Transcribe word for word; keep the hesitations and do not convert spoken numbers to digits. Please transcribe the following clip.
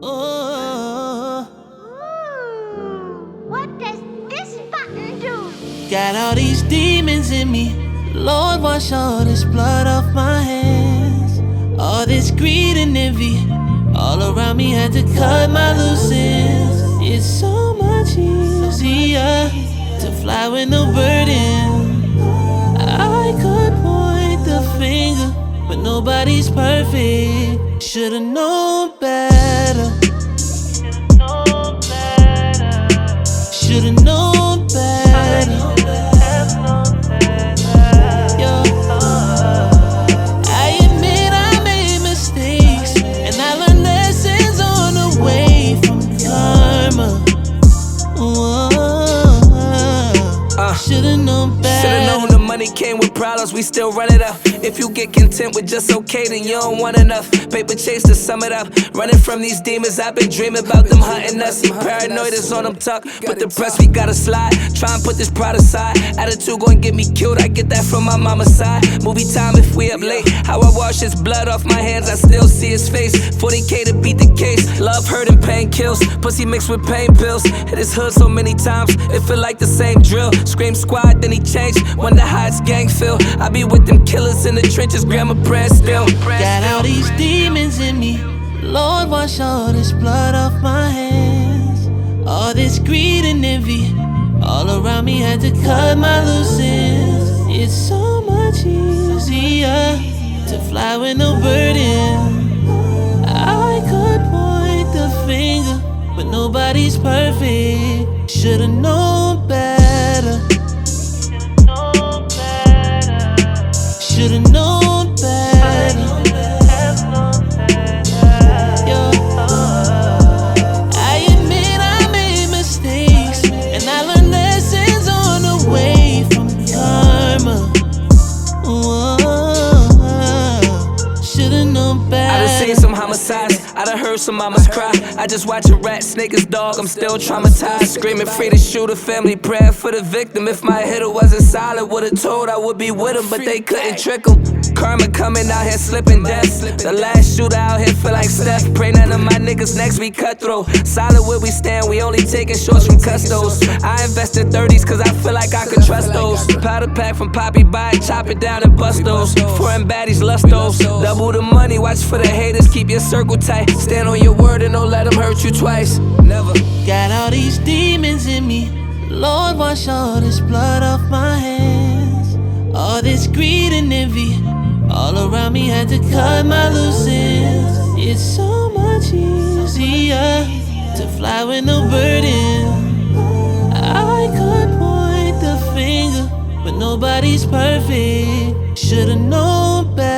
Oh, Ooh, what does this button do? got all these demons in me. Lord, wash all this blood off my hands. All this greed and envy all around me, had to cut my loose ends. It's so much easier to fly with no burden. I could point the finger, but nobody's perfect. Should've known better. Should've known better. Yeah. I admit I made mistakes, and I learned lessons on the way from karma. Whoa. Uh, Should've known better. Should've known the money came with problems, we still run it up. If you get content with just okay, then you don't want enough. Paper chase to sum it up. Running from these demons, I've been dreaming about them hunting us. Paranoid is on them tuck, but the press we gotta slide. Try and put this pride aside. Attitude gon' get me killed, I get that from my mama's side. Movie time if we up late. How I wash his blood off my hands, I still see his face. forty K to beat the case. Love, hurt, and pain kills. Pussy mixed with pain pills. Hit his hood so many times, it feel like the same drill. Scream squad, then he changed. Wonder how his gang feel. I be with them killers in the trenches, grandma prayer still. Got all these demons in me. Lord, wash all this blood off my hands. All this greed and envy all around me, had to cut my loose ends. It's so much easier to fly with no burden. I could point the finger, but nobody's perfect. Should've known better. Should've known better. Yeah. I admit I made mistakes, and I learned lessons on the way from karma. Whoa. Should've known better. I done seen some homicides, I done heard some mamas cry. I just watch a rat snake his dog, I'm still traumatized. Screaming free to shoot a family, praying for the victim. If my hitter wasn't solid, would've told I would be with him, but they couldn't trick him. Karma coming out here slipping death. The last shooter out here feel like Steph. Pray none of my niggas next we cutthroat. Solid where we stand, we only taking shorts from custos. I invested thirties cause I feel like I could trust those. Powder pack from Poppy, buy it, chop it down and bust those. Foreign baddies, lust those. Double the money, watch for the haters, keep your circle tight. Stand on your word and don't let them hurt you twice. Never. Got all these demons in me. Lord, wash all this blood off my hands. All this greed and envy all around me, had to cut my loose ends. It's so much easier to fly with no burden. I could point the finger, but nobody's perfect. Should've known better.